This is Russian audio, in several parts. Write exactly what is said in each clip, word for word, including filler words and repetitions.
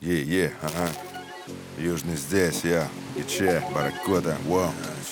Е-е, ага. Южный здесь, я, Иче, Баракота, вау.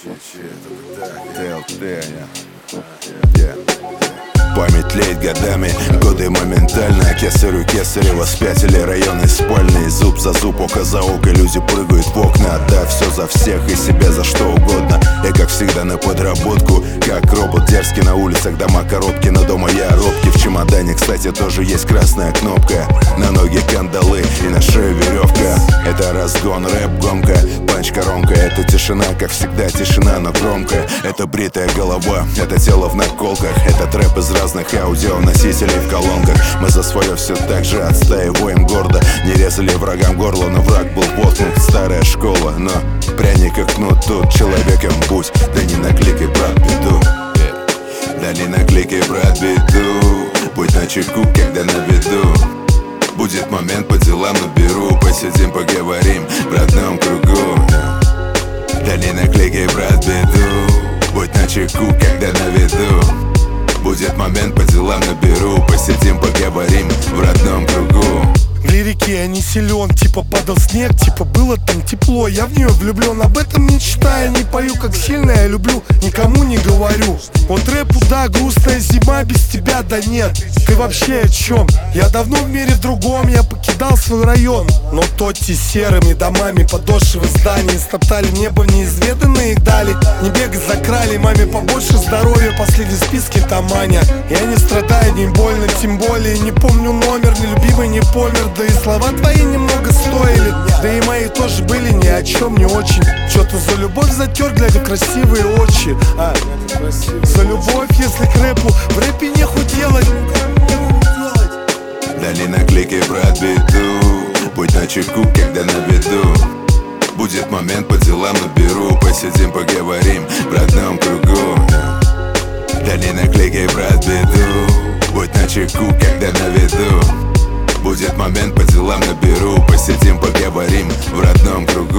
ТЛТ, я. Память леет годами, годы моментально. Кесарю кесарево спятили районы спальные. Зуб за зуб, око за око, люди прыгают в окна. Отдав все за всех и себе за что угодно. Я как всегда на подработку, как робот дерзкий на улицах, дома коробки. Но дома я робкий, в чемодане, кстати, тоже есть красная кнопка. На ноги кандалы и на шею веревка. Это разгон, рэп, гонка, панч-коронка. Это тишина, как всегда тишина, но громкая. Это бритая голова, это тело в наколках. Это трэп из разных аудионосителей в колонках. Мы за свое все так же отстаиваем гордо. Не резали врагам горло, но враг был воткнут. Старая школа, но пряник и кнут. Тут человеком будь, да не накликай, брат, беду. Да не накликай, брат, беду. Будь начеку, когда на виду. Будет момент, по делам наберу. Посидим, поговорим в родном кругу. Да не накликай, брат, беду. Будь начеку, когда на виду. Будет момент, по делам наберу. Посидим, поговорим в родном кругу. В лирике я не силен, типа падал снег, типа было там тепло. Я в нее влюблен, об этом не читаю, не пою, как сильно я люблю, никому не говорю. Вот рэпу, да, грустная зима, без тебя, да нет. Ты вообще о чем? Я давно в мире другом, я покидал свой район. Но тотти серыми домами подошвы зданий стоптали небо в неизведанные дали. Не бегать за крали, маме побольше здоровья, последний в списке там Аня. Я не страдаю, не больно, тем более не помню номер, нелюбимый не помер. Да и слова твои немного стоили, да и мои тоже были ни о чем, не очень. Что-то за любовь затер, глядя в красивые очи. а, За любовь, если к рэпу в рэпе нехуй делать. Да не накликай, брат, беду. Будь начеку, когда на виду. Будет момент, по делам наберу. Посидим, поговорим в родном кругу. Да не накликай, брат, беду. Будь начеку, когда на виду. Будет момент, по делам наберу. Посидим, поговорим в родном кругу.